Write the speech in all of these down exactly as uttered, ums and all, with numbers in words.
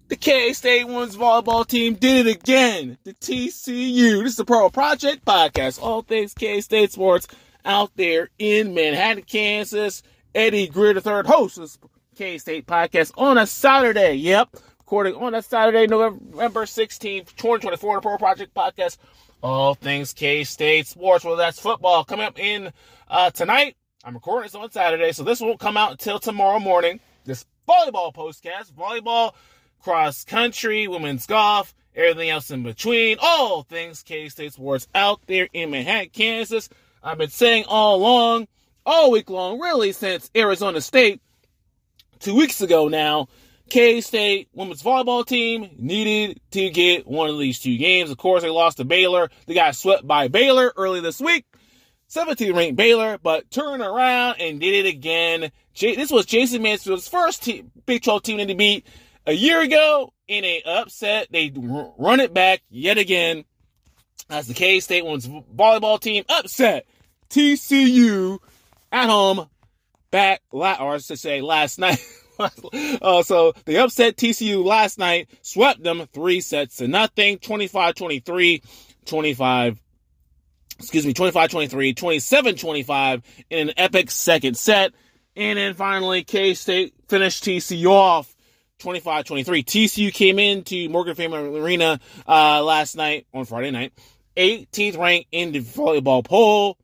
The K-State women's volleyball team did it again. The T C U. This is the Pearl Project Podcast. All things K-State sports out there in Manhattan, Kansas. Eddie Greer the third, host of this K-State Podcast on a Saturday. Yep. Recording on a Saturday, November sixteenth, twenty twenty-four. The Pearl Project Podcast. All things K-State sports, whether that's football. Coming up in uh, tonight. I'm recording this on Saturday, so this won't come out until tomorrow morning. This volleyball postcast. Volleyball, cross country, women's golf, everything else in between. All things K-State sports out there in Manhattan, Kansas. I've been saying all along, all week long, really since Arizona State, two weeks ago now, K-State women's volleyball team needed to get one of these two games. Of course, they lost to Baylor. They got swept by Baylor early this week. seventeenth ranked Baylor, but turned around and did it again. J- this was Jason Mansfield's first team, Big twelve team to beat. A year ago, in a upset, they r- run it back yet again as the K-State women's volleyball team upset T C U at home back, la- or I should say last night. uh, so they upset T C U last night, swept them three sets to nothing, twenty-five twenty-three, twenty-five, excuse me, twenty-five twenty-three, twenty-seven twenty-five in an epic second set. And then finally, K-State finished T C U off twenty-five twenty-three. T C U came into Morgan Family Arena uh, last night, on Friday night, eighteenth ranked in the volleyball poll.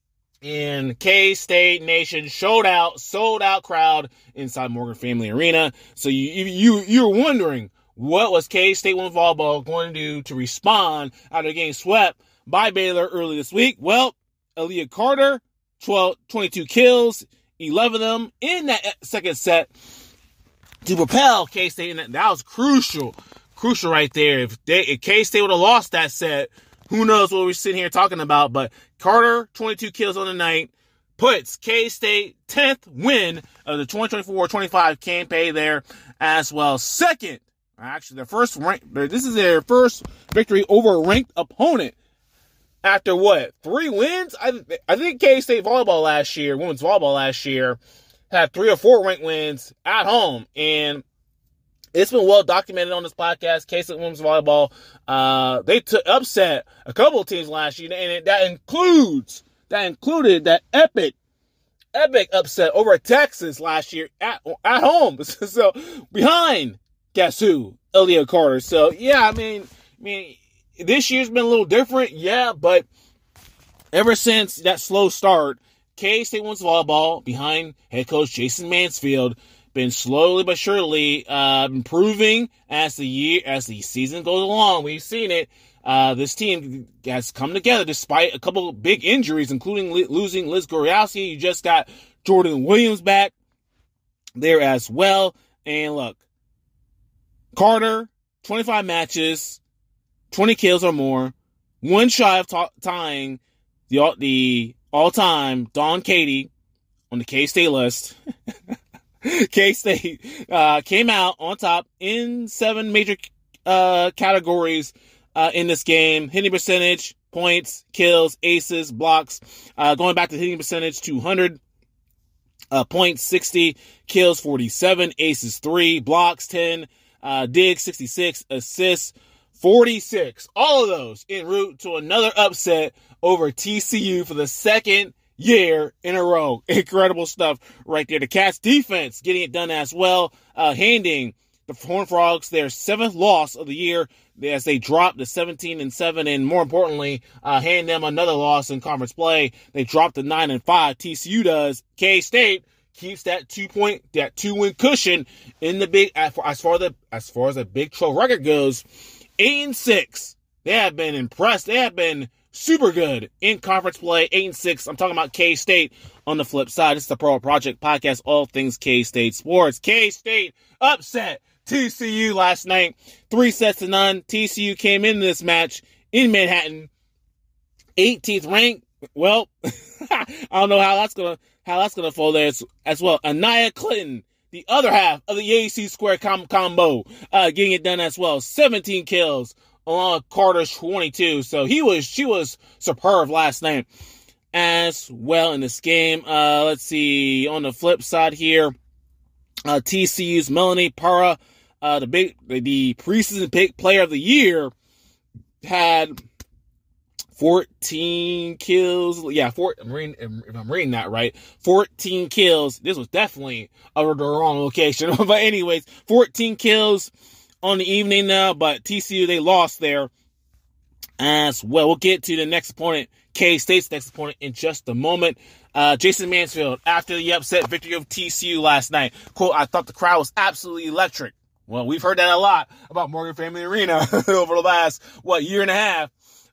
And K-State Nation showed out, sold out crowd inside Morgan Family Arena. So you you you're wondering, what was K-State women's volleyball going to do to respond after getting swept by Baylor early this week? Well, Aaliyah Carter, twelve, twenty-two kills, eleven of them in that second set to propel K-State in that. That was crucial. Crucial right there. If, they, if K-State would have lost that set, who knows what we're sitting here talking about. But Carter, twenty-two kills on the night, puts K-State tenth win of the twenty twenty-four twenty-five campaign there as well. Second, actually their first rank, this is their first victory over a ranked opponent. After what? Three wins? I, I think K-State volleyball last year, women's volleyball last year, had three or four ranked wins at home. And it's been well documented on this podcast. K-State women's volleyball, uh, they took upset a couple of teams last year, and it, that includes that included that epic, epic upset over Texas last year at at home. So behind, guess who? Aaliyah Carter. So yeah, I mean, I mean, this year's been a little different, yeah, but ever since that slow start, K-State women's volleyball behind head coach Jason Mansfield been slowly but surely uh, improving as the year, as the season goes along. We've seen it. Uh, this team has come together despite a couple of big injuries, including li- losing Liz Goriowski. You just got Jordan Williams back there as well. And look, Carter, twenty-five matches, twenty kills or more, one shy of t- tying the the all-time Dawn Katie on the K-State list. K-State uh, came out on top in seven major uh, categories uh, in this game. Hitting percentage, points, kills, aces, blocks. Uh, going back to hitting percentage, two hundred. Uh, points, sixty. Kills, forty-seven. Aces, three. Blocks, ten. Uh, digs, sixty-six. Assists, forty-six. All of those en route to another upset over T C U for the second year in a row. Incredible stuff right there. The Cats defense getting it done as well, uh, handing the Horned Frogs their seventh loss of the year as they drop to seventeen and seven, and more importantly, uh, hand them another loss in conference play. They dropped to nine and five. T C U does. K-State keeps that two point, that two win cushion in the big, as far as far the as far as the Big twelve record goes, eight and six. They have been impressed. They have been super good in conference play, eight and six. I'm talking about K-State on the flip side. This is the Pearl Project Podcast, all things K-State sports. K-State upset T C U last night, three sets to none. T C U came into this match in Manhattan, eighteenth ranked. Well, I don't know how that's gonna how that's gonna fold there as, as well. Anaya Clinton, the other half of the A A C square com- combo, uh, getting it done as well. seventeen kills. Along with Carter's twenty-two. So he was, she was superb last night as well in this game. Uh, let's see, on the flip side here, uh, T C U's Melanie Para uh, the big, the preseason pick player of the year, had fourteen kills. Yeah, four, I'm reading, if I'm reading that right, fourteen kills. This was definitely over the wrong location. But anyways, fourteen kills on the evening now, but T C U, they lost there as well. We'll get to the next opponent, K-State's next opponent, in just a moment. Uh, Jason Mansfield, after the upset victory of T C U last night, quote, "I thought the crowd was absolutely electric." Well, we've heard that a lot about Morgan Family Arena over the last, what, year and a half.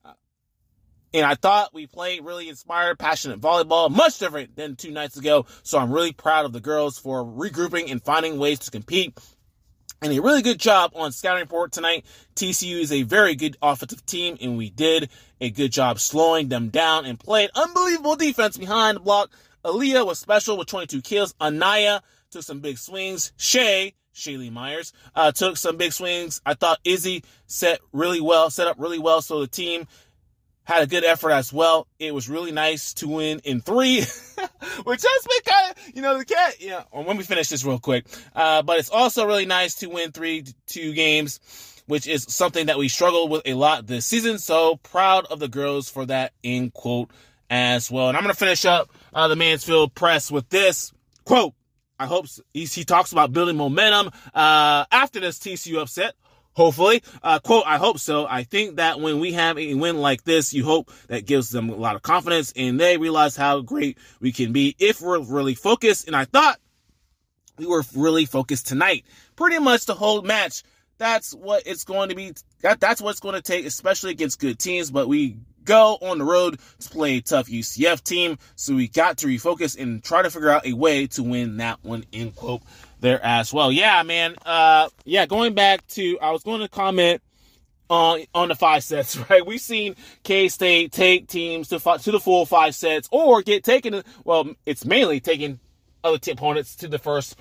And I thought we played really inspired, passionate volleyball, much different than two nights ago. So I'm really proud of the girls for regrouping and finding ways to compete. And a really good job on scouting report tonight. T C U is a very good offensive team, and we did a good job slowing them down and played unbelievable defense behind the block. Aaliyah was special with twenty-two kills. Anaya took some big swings. Shay, Shaylee Myers, uh, took some big swings. I thought Izzy set really well, set up really well, so the team had a good effort as well. It was really nice to win in three, which has been kind of, you know, the cat, you know, when we finish this real quick. Uh, but it's also really nice to win three, two games, which is something that we struggled with a lot this season. So proud of the girls for that, in quote, as well. And I'm going to finish up uh, the Mansfield press with this quote. I hope he, he talks about building momentum uh, after this T C U upset. Hopefully, uh, quote, "I hope so. I think that when we have a win like this, you hope that gives them a lot of confidence and they realize how great we can be if we're really focused." And I thought we were really focused tonight. Pretty much the whole match. That's what it's going to be. That, that's what it's going to take, especially against good teams. But we go on the road to play a tough U C F team. So we got to refocus and try to figure out a way to win that one, in quote, there as well. Yeah, man. Uh, yeah, going back to, I was going to comment on on the five sets, right? We've seen K-State take teams to to the full five sets or get taken, well, it's mainly taking other t- opponents to the first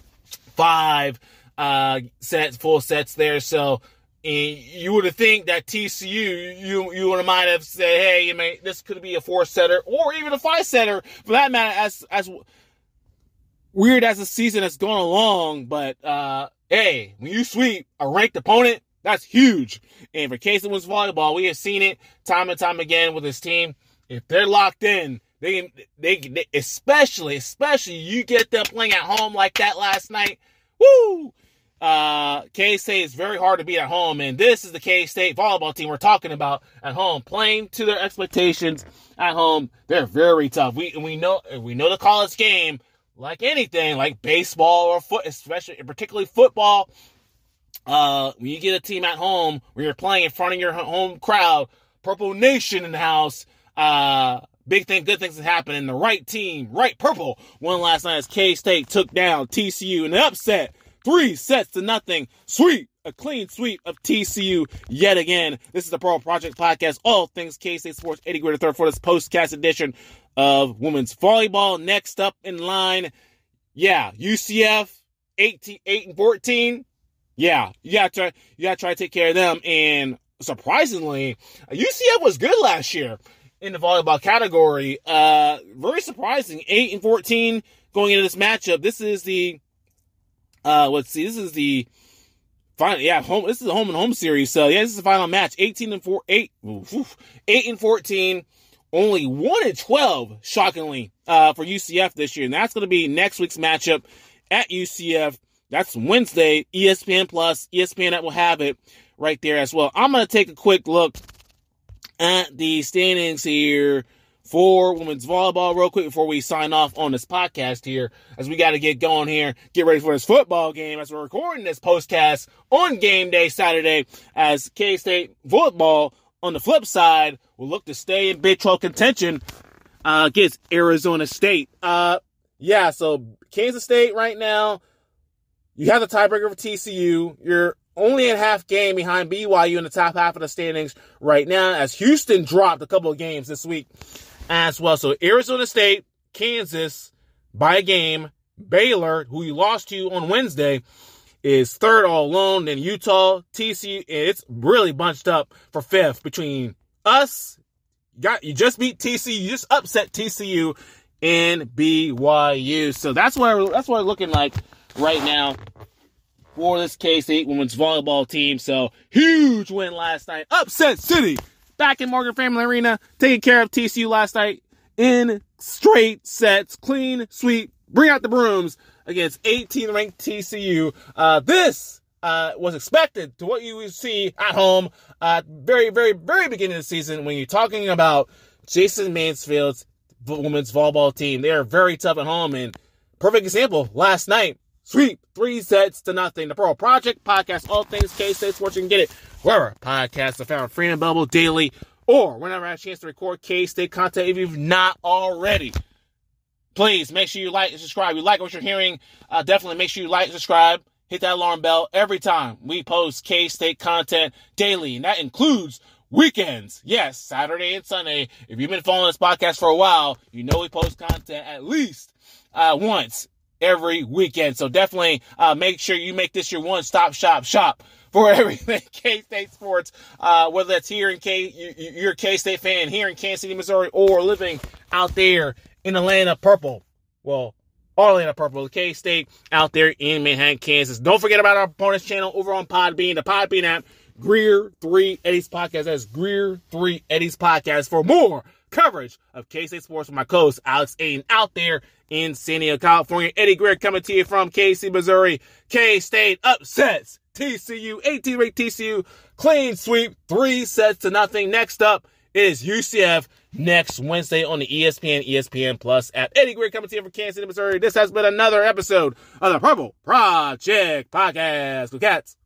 five uh, sets, full sets there. So and you would have think that T C U, you you would have might have said, hey, you may, this could be a four setter or even a five setter for that matter, as as weird as the season has gone along. But uh, hey, when you sweep a ranked opponent, that's huge. And for K-State Women's Volleyball, we have seen it time and time again with this team. If they're locked in, they, they, they especially, especially you get them playing at home like that last night. Woo! Uh, K-State is very hard to beat at home, and this is the K-State volleyball team we're talking about at home, playing to their expectations at home. They're very tough. We we know we know the college game, like anything, like baseball or foot, especially particularly football. Uh, when you get a team at home where you're playing in front of your home crowd, Purple Nation in the house, uh, big thing, good things have happened, and the right team, right purple, won last night as K-State took down T C U in an upset. Three sets to nothing. Sweep. A clean sweep of T C U yet again. This is the Pearl Project Podcast. All things K-State Sports. Eddie Gritter third for this postcast edition of women's volleyball. Next up in line, yeah, U C F, eighteen, eight and fourteen. Yeah, you gotta try, you gotta try to take care of them. And surprisingly, U C F was good last year in the volleyball category. Uh, very surprising. eight and fourteen going into this matchup. This is the Uh, let's see. This is the final. Yeah, home. This is the home and home series. So yeah, this is the final match. Eighteen and four, eight, oof, eight and fourteen. Only one and twelve, shockingly, uh, for U C F this year, and that's going to be next week's matchup at U C F. That's Wednesday. E S P N Plus, E S P N that will have it right there as well. I'm going to take a quick look at the standings here for women's volleyball real quick before we sign off on this podcast here, as we got to get going here, get ready for this football game as we're recording this postcast on game day Saturday, as K-State football on the flip side will look to stay in Big twelve contention uh, against Arizona State. Uh, yeah, so Kansas State right now, you have the tiebreaker for T C U. You're only at half game behind B Y U in the top half of the standings right now, as Houston dropped a couple of games this week as well. So Arizona State, Kansas by a game, Baylor, who you lost to on Wednesday, is third all alone. Then Utah, T C U, and it's really bunched up for fifth between us. You got you just beat T C U, you just upset T C U and B Y U. So that's what that's what it's looking like right now for this K-State women's volleyball team. So, huge win last night. Upset City back in Morgan Family Arena, taking care of T C U last night in straight sets. Clean sweep, bring out the brooms against eighteenth ranked T C U. Uh, this uh, was expected to what you would see at home at very, very, very beginning of the season when you're talking about Jason Mansfield's women's volleyball team. They are very tough at home, and perfect example, last night, sweep, three sets to nothing. The Pearl Project podcast, all things K-State Sports. You can get it wherever podcasts are found, free and available daily, or whenever I have a chance to record K-State content, if you've not already. Please make sure you like and subscribe. You like what you're hearing, uh, definitely make sure you like and subscribe. Hit that alarm bell every time we post K-State content daily, and that includes weekends. Yes, Saturday and Sunday. If you've been following this podcast for a while, you know we post content at least uh, once every weekend. So definitely uh, make sure you make this your one-stop shop shop for everything K-State sports, uh, whether that's here in K, you're a K-State fan here in Kansas City, Missouri, or living out there in the land of purple. Well, all land of purple, K-State out there in Manhattan, Kansas. Don't forget about our bonus channel over on Podbean, the Podbean app, Greer three Eddie's Podcast. That's Greer three Eddie's Podcast for more coverage of K-State sports with my co-host Alex Aiden out there in San Diego, California. Eddie Greer coming to you from K C, Missouri. K-State upsets T C U, eighteenth ranked T C U, clean sweep, three sets to nothing. Next up is U C F next Wednesday on the E S P N, E S P N Plus app. Eddie Greer coming to you from Kansas City, Missouri. This has been another episode of the Purple Project Podcast. Go Cats.